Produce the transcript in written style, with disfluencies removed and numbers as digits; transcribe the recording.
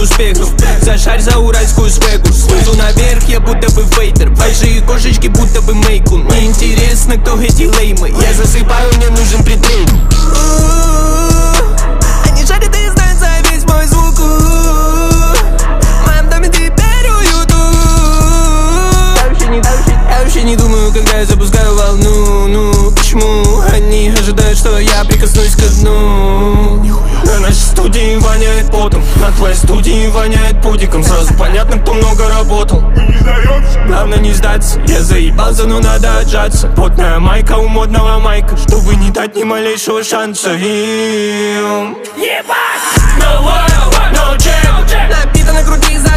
успехов. Зашарь за уральскую свегу. Слезу наверх, я будто бы вейдер. Большие кошечки, будто бы мейкун. Мне интересно, кто эти леймы. Я засыпаю, мне нужен предмет. Они шарят и знают за весь мой звук. В моем доме теперь уюту. Я вообще не думаю, когда я запускаю волну. Ну, почему они ожидают, что я прикоснусь ко дну? На нашей студии воняет потом, на твоей студии воняет пудиком. Сразу понятно, кто много работал. Главное не сдаться, я заебался, но надо отжаться. Потная майка у модного майка, чтобы не дать ни малейшего шанса им. Ебать! No world, no check. Напитано крути.